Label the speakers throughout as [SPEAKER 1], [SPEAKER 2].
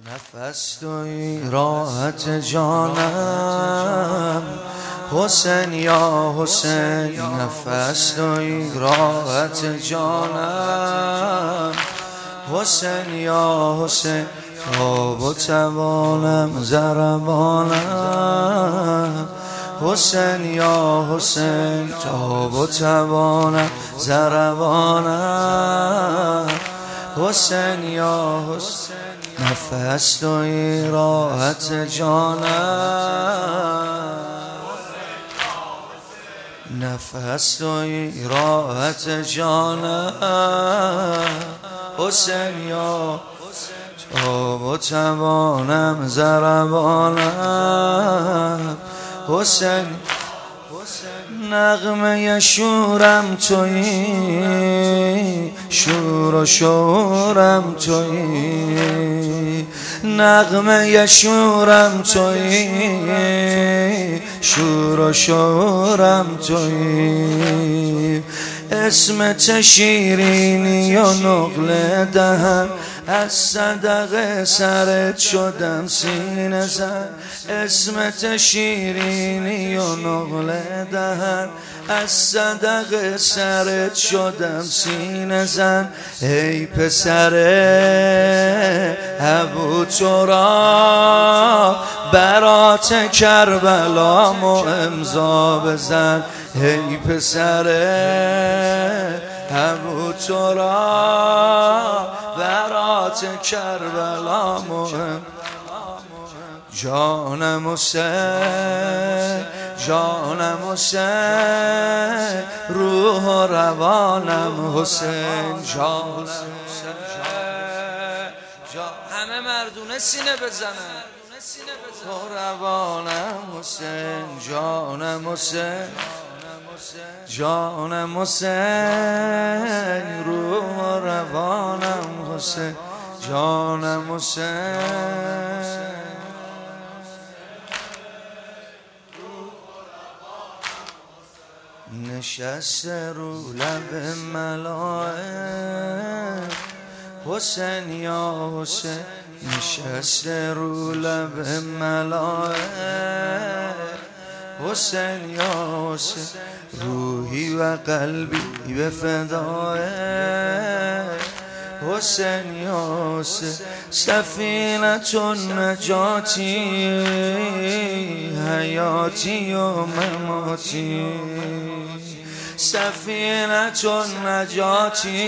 [SPEAKER 1] نفس توی راحت جانم حسین یا حسین، نفس توی راحت جانم حسین یا حسین، تاب و توانم ضربانم حسین یا حسین، تاب و توانم ضربانم حسین یا حسین، نفس توی راحت جانم نفس توی راحت جانم حسین یا تاب و توانم ضربانم حسین، نغمه شورم تویی، شور و شورم تویی، نغمه شورم تویی، شور و شورم تویی، اسمت شیرینی و نقل دهن، از صدق سرت شدم سینه زن، اسمت شیرینی و نقل دهن، از صدق سرت شدم سینه زن، ای پسر ابو تراب برات کربلامو امضا بزن، ای پسر ابو تراب برات کربلامو جانم حسین، جانم حسین، روح و روانم حسین، جانم حسین، همه مردونه سینه بزنن، و روانم حسین، جانم حسین، جانم حسین، روح و روانم حسین، جانم حسین، نشسته رو لب ملائک حسین یا حسین، نشسته رو لب ملائک حسین یا حسین، روحی و قلبی به فدایک حسین یا حسین، سفینة النجاتی حیاتی و مماتی، سفینة النجاتی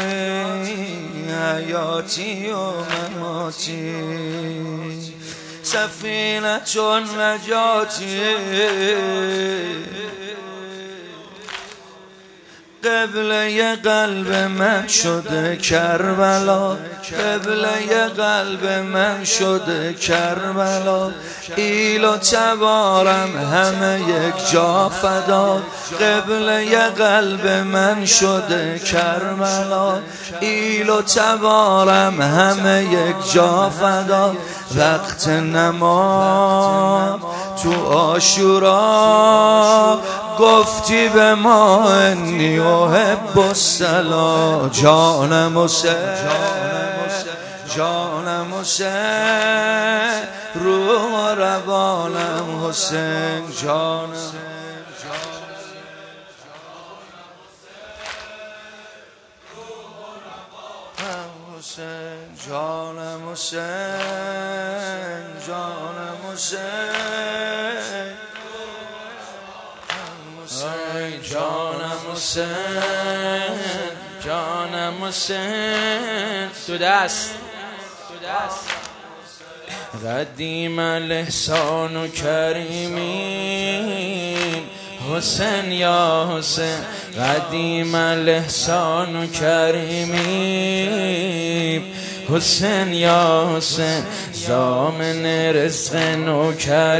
[SPEAKER 1] حیاتی و مماتی، سفینة النجاتی، قبله قلب من شده کربلا، قبله قلب من شده کربلا، ایل و تبارم همه یک جا فدا، قبله قلب من شده کربلا، ایل و تبارم همه یک جا فدا، وقت نماز تو عاشورا گفتی به ما انی احب الصلا، جانم حسین، جانم حسین، روح و روانم حسین، جانم حسین، جانم حسین، جانم حسین، جانم حسین، جانم حسین، تو دست قدیم الاحسان و کریمین حسین یا حسین، قدیم الاحسان و کریمین حسین یا حسین، ضامن رزق و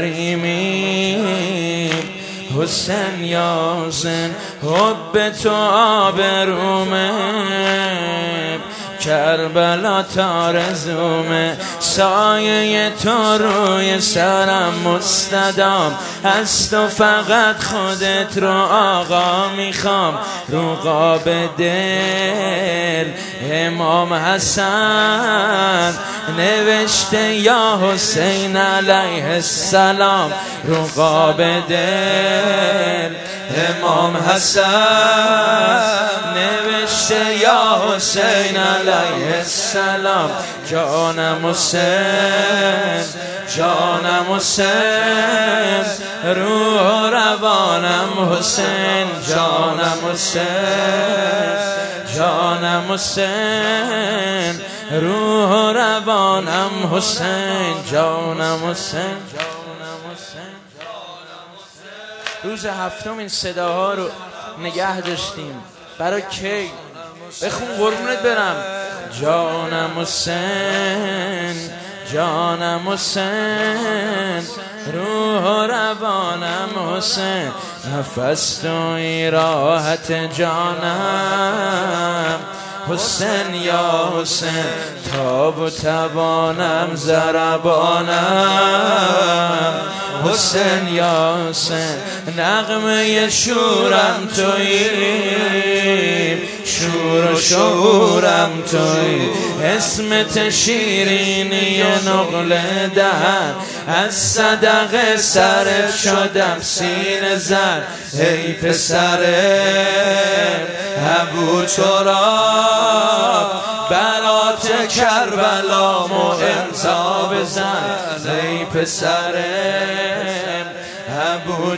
[SPEAKER 1] کریمین حسین یا حسین، حب تو آبرومه کربلا تارزومه، سایه تو روی سرم مستدام هست و فقط خودت رو آقا میخوام. رو قاب دل امام حسن نوشته یا حسین علیه السلام. رو قاب دل امام حسن نوشته یا حسین علیه السلام. جانم حسین، جانم حسین، روح و روانم حسین. جانم حسین، جانم حسین، روح و روانم حسین. جانم حسین. روز هفتم این صداها رو نگه داشتیم. برای کی؟ بخون قربونت برم. جانم حسین، جانم حسین، روح و روانم حسین. نفس توی راحت جانم حسین یا حسین. تاب و توانم ضربانم حسین یا حسین. نغمه شورم تویی، شور و شعورم تویی. اسمت شیرینی نقل دهن، از صدقه صرف شدم سینه زن. ای پسر ابو تراب برات کربلامو امضا بزن. ای پسر ابو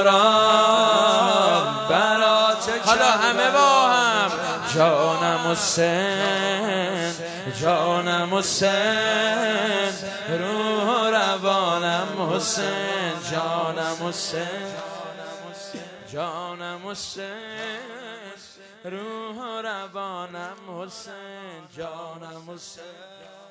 [SPEAKER 1] تراب برات حالا همه با هم. جانم حسین، جانم حسین، روح و روانم حسین. جانم حسین، جانم حسین، روح و روانم حسین. جانم حسین.